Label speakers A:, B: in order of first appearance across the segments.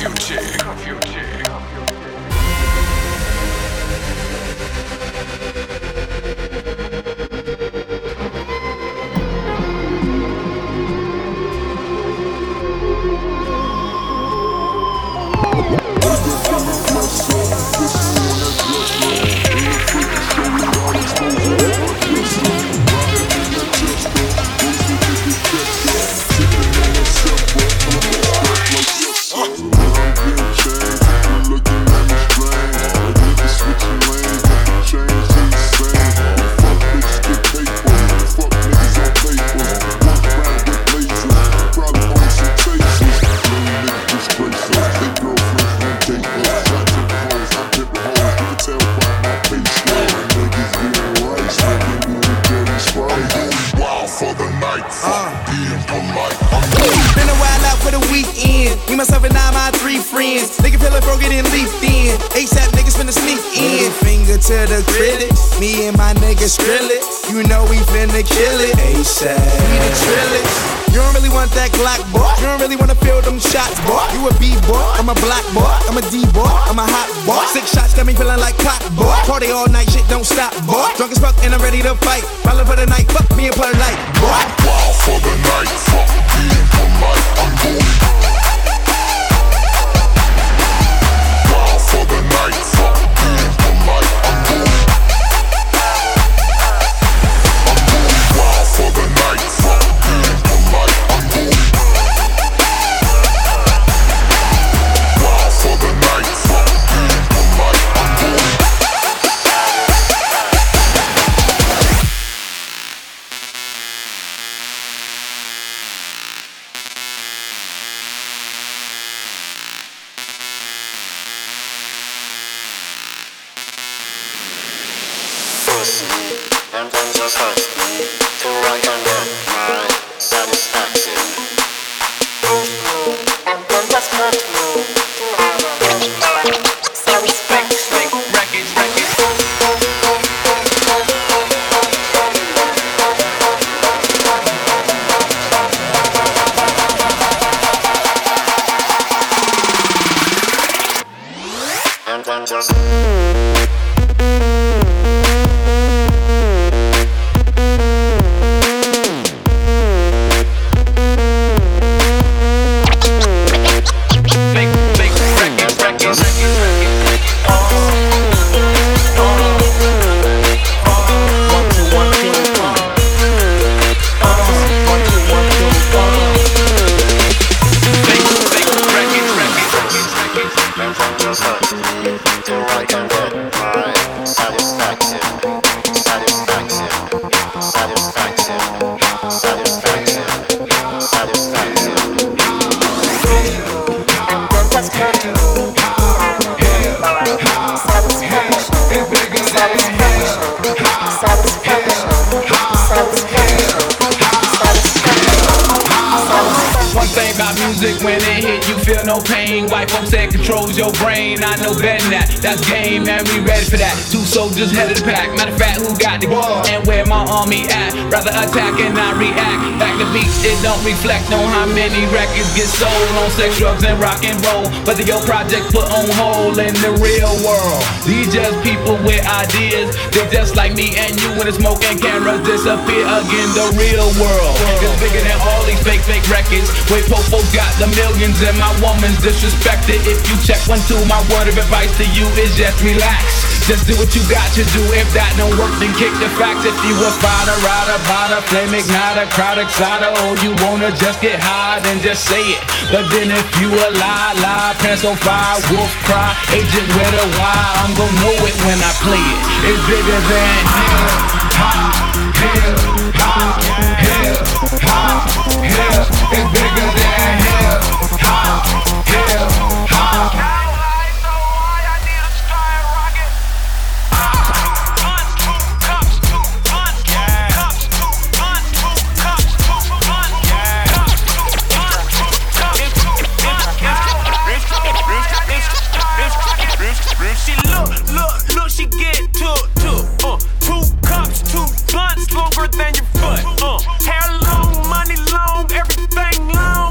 A: Soldiers head of the pack, matter of fact, who got the gun and where my army at? Rather attack and not react. Back to beats, it don't reflect on how many records get sold on sex, drugs, and rock and roll. Whether your project put on hold in the real world. These just people with ideas. They just like me and you when the smoke and cameras disappear again. The real world is bigger than all these fake records. Where Popo got the millions and my woman's disrespected. If you check 1, 2, my word of advice to you is just relax. Just do what you got to do. If that don't work, then kick the facts. If you a fighter, rider, bada, flame igniter, crowd exciter, or you wanna just get high, then just say it. But then if you a lie, pants on fire, wolf cry, agent with a Y, I'm gon' know it when I play it. It's bigger than hip hop, hip hop, hip hop, hip. It's bigger than hip hop, hip hop. Look, she get took. 2 cups, 2 blunts, longer than your foot. Hair long, money long, everything long.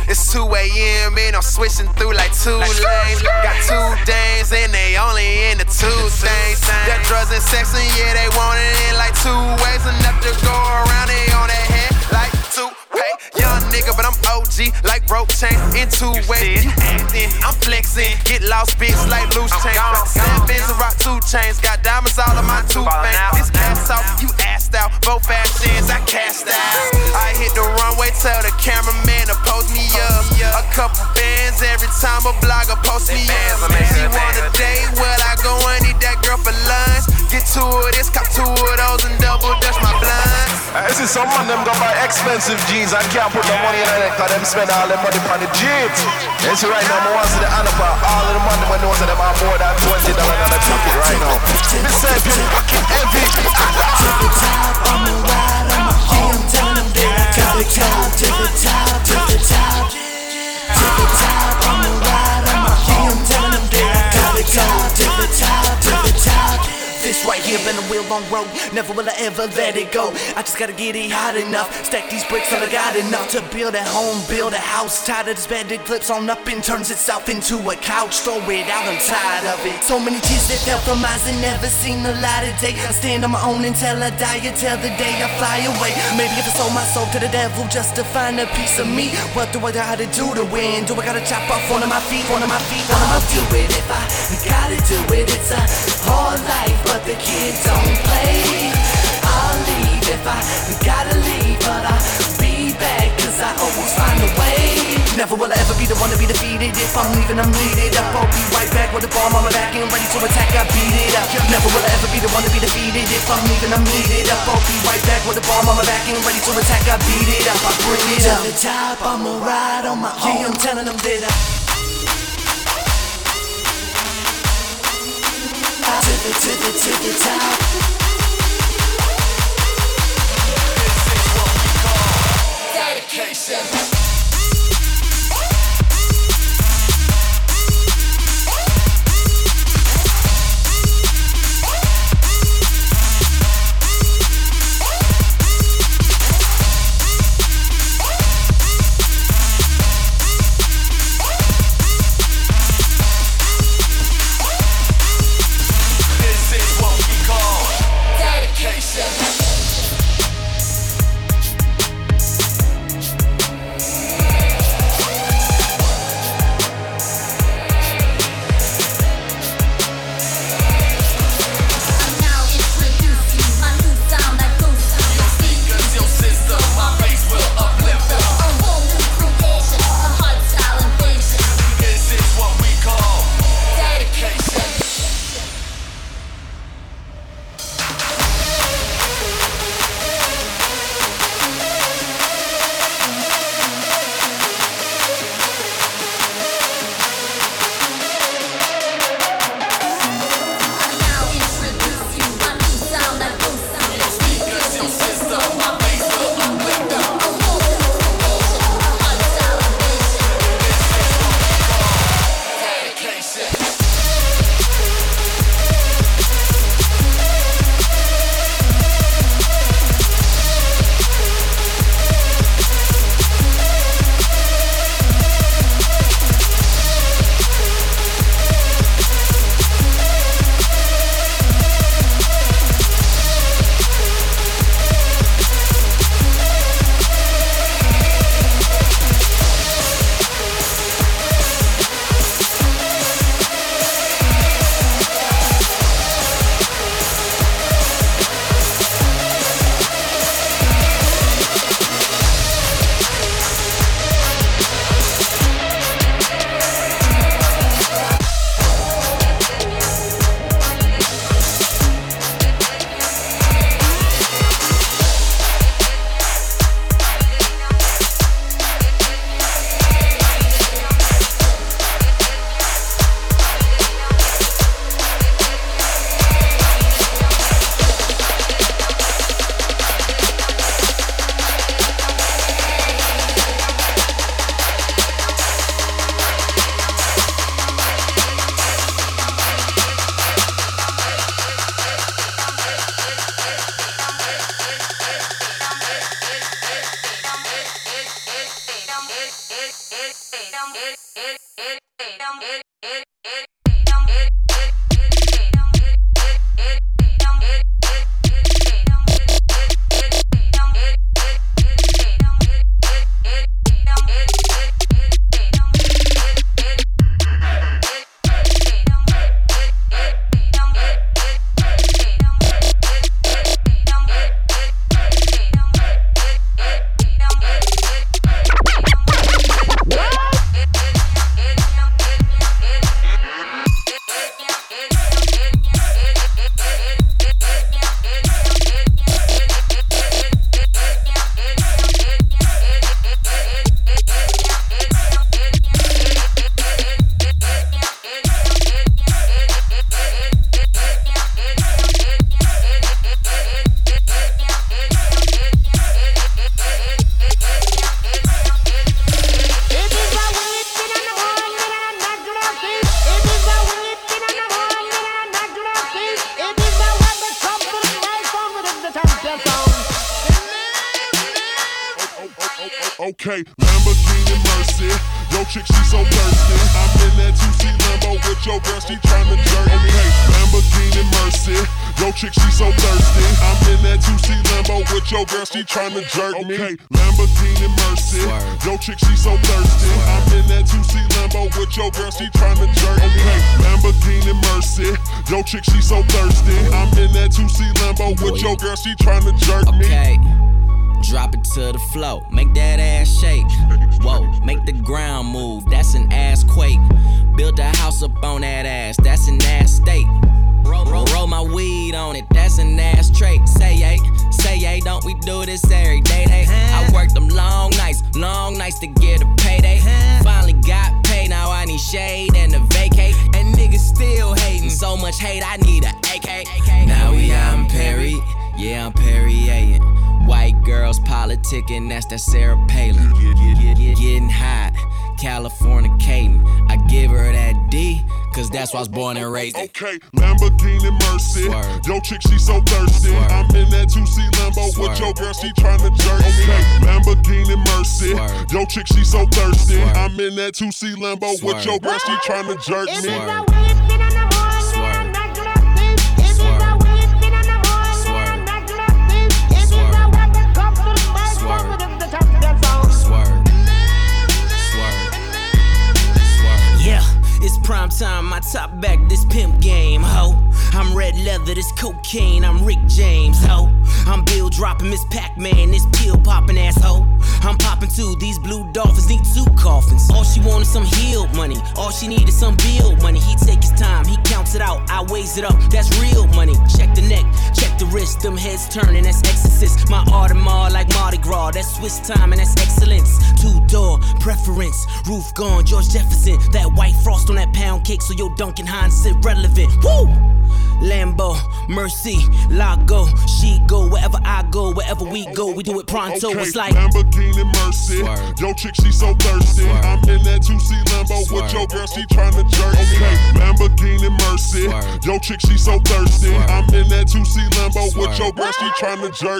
B: It's 2 a.m. and I'm switching through like 2 lanes. Got 2 dames and they only in the 2 things. That drugs and sex and yeah, they want it in like 2 ways. Enough to go around, they on their head like 2 pay. Young nigga, but I'm OG, like rope chain in 2 ways. You acting, I'm flexing. Get lost, bitch, like loose chains. Rock 7 bins and rock 2 chains. Got diamonds all on my 2 fangs. This cast off, you assed out. Both fashions, I cast out. I hit the runway, tell the cameraman to post me up. A couple bands every time a blogger post me up. She want a date, well I go and eat that girl for lunch. Get 2 of this, cop 2 of those and double dutch my blunt.
C: This is some of them go buy expensive jeans. I can't put no money in it cause them spend all their money on the jeans. You see right now, I want to see the honor for all of the money when those of them are more than $20 in the pocket right now. Me say if you're fucking heavy.
D: To the top, I'ma ride on my own. Tell them that I got it. To the top, to the top. To the top, I'ma ride on my own. Tell them that I got it. To the top, to the top. This right here been a real long road. Never will I ever let it go. I just gotta get it hot enough. Stack these bricks till I got enough to build a home, build a house. Tired of this bed that flips on up and turns itself into a couch. Throw it out, I'm tired of it. So many tears that fell from eyes and never seen the light of day. I stand on my own until I die, until the day I fly away. Maybe if I sold my soul to the devil just to find a piece of me. What do I gotta do to win? Do I gotta chop off one of my feet, one of my feet? I'ma do it if I gotta do it. It's a hard life, but the kids don't play. I'll leave if I gotta leave, but I'll be back cause I always find a way. Never will I ever be the one to be defeated. If I'm leaving, I'm needed up. I'll be right back with a bomb on my back and ready to attack, I beat it up. Never will I ever be the one to be defeated. If I'm leaving, I'm needed up. I'll be right back with a bomb on my back and ready to attack, I beat it up. I bring it up. To the top, I'ma ride on my own. Yeah, I'm telling them that to the top.
A: This is what we call dedication.
E: Okay, Lamborghini Mercy. Yo, chick, she so thirsty. I'm in that 2C Lambo with your girl, she tryna jerk. Okay, Lamborghini Mercy. Yo, chick, she so thirsty. I'm in that 2C Lambo with your girl, she tryna jerk me. Okay, Lamborghini Mercy. Yo, chick, she so thirsty. I'm in that 2C Lambo with your girl, she tryna jerk me. Okay, Lamborghini Mercy. Yo, chick, she so thirsty. I'm in that 2C Lambo with your girl, she tryna jerk me.
F: Okay. Drop it to the floor, make that ass shake. Whoa, make the ground move, that's an ass quake. Build a house up on that ass, that's an ass state. Roll my weed on it, that's an ass trait. Say yay, don't we do this every day? I worked them long nights to get a payday. Finally got paid, now I need shade and a vacate. And niggas still hating, so much hate, I need a AK. Now we out in Perry, yeah, I'm Perrier. White girls politicking, that's that Sarah Palin. Getting hot, Californicating. I give her that D, cause that's why I was born and raised in.
E: Okay, Lamborghini Mercy.
F: Swerve.
E: Yo, chick, she so thirsty.
F: Swerve.
E: I'm in that 2C Lambo
F: Swerve.
E: with your girl, she tryna jerk. Okay, Lamborghini Mercy.
F: Swerve.
E: Yo, chick, she so thirsty.
F: Swerve.
E: I'm in that 2C Lambo with
F: Swerve.
E: your girl, she tryna jerk me.
F: Swerve. It's prime time, my top back, this pimp game, ho. I'm red leather, this cocaine, I'm Rick James, ho. I'm Bill dropping Miss Pac-Man, this pill popping asshole. I'm popping too, these blue dolphins need 2 coffins. All she want is some healed money, all she need is some bill money. He take his time, he counts it out, I weighs it up, that's real money. Check the neck, check the wrist, them heads turning, that's exorcist. My Audemars like Mardi Gras, that's Swiss time and that's excellence. 2-door preference, roof gone, George Jefferson. That white frost on that pound cake, so your Duncan Hines sit relevant. Woo! Lambo, Mercy, Lago, she go wherever I go, wherever we go, we do it pronto.
E: Okay,
F: It's like
E: Lamborghini Mercy.
F: Swerve.
E: Yo, chick, she so thirsty.
F: Swerve.
E: I'm in that 2C Lambo
F: Swerve.
E: with your girl, she tryna jerk. Okay, Lamborghini Mercy.
F: Swerve.
E: Yo, chick, she so thirsty.
F: Swerve.
E: I'm in that 2C Lambo with
F: Swerve.
E: your girl, she tryna jerk.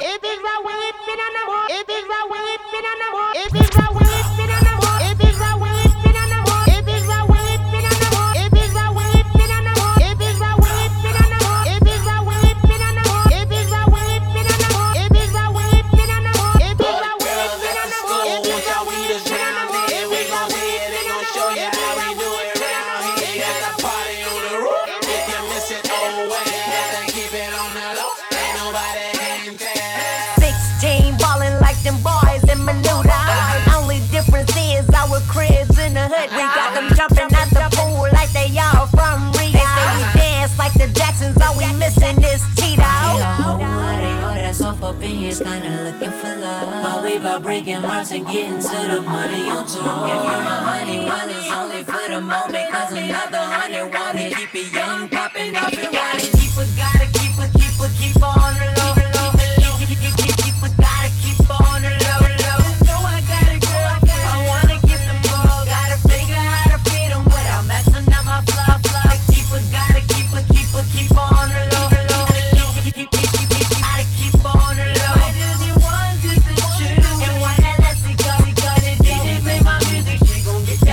G: We got them jumping at the pool like they all from Rio. They say we dance like the Jacksons, all we missing is Tito.
D: That's off opinions, kinda looking for love. But we about breaking hearts and getting to the money on tour. If you're my honey, well, it's only for the moment. Cause another 100 want it. Keep it young, popping off and riding. Keep it, gotta keep it, keep on the low, low. Keep it, gotta keep on the low, low. So I gotta go, I wanna get them all. Gotta figure how to feed them without messing up my fluff. Keep it, gotta keep on the low, low. Gotta keep on the low. I just need one good to choose. And one that lets it go. The DJ play my music, she gon' get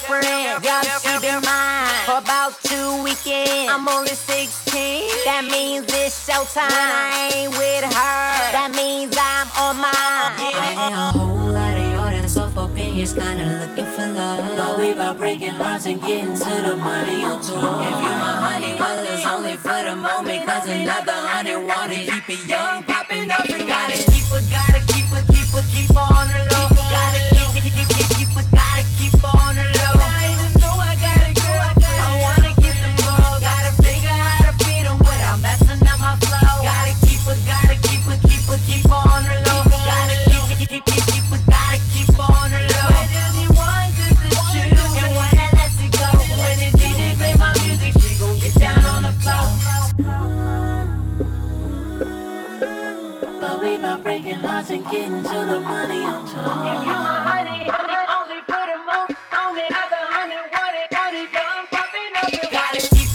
G: girlfriend. Y'all keep in mind, for about 2 weekends, I'm only 16. That means it's showtime. When I ain't with her, that means I'm on mine.
D: I ain't a whole lot of y'all that's off opinions, kinda looking for love. But we about breaking hearts and getting to the money on tour. If you my honey, well it's only for the moment, cause another 100 wanna keep it young, popping up and gotta keep on the low. Gotta keep on the low. I even know I gotta go. I wanna get them all. Gotta figure how to feed them without messing up my flow. Gotta keep on the low. Gotta keep on the low. When anyone good to choose, and when I let it go, when the DJ play my music, she gon' get down on the floor. But we about breaking hearts and getting to the money on top. If you my honey, only put a moment on it. Other 100 want it, young popping up. Gotta keep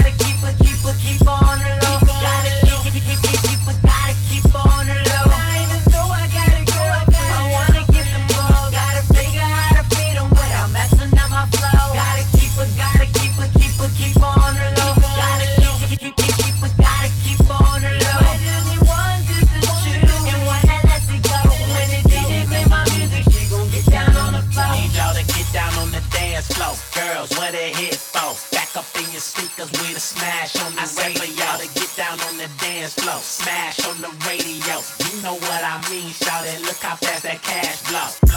D: on the low. Gotta keep on the low. I even know I gotta go. I wanna get them all. Gotta figure how to feed them without messing up my flow. Gotta keep on the low. Gotta keep on the low. When anyone good to choose, and when I let it go, when the DJ play my music, she gon' get down on the floor.
F: Need y'all to get down on the dance floor. Girls, what they hit for? Back up in your sneakers with a smash on the radio. Y'all to get down on the dance floor. Smash on the radio. You know what I mean, shout it. Look how fast that cash blow.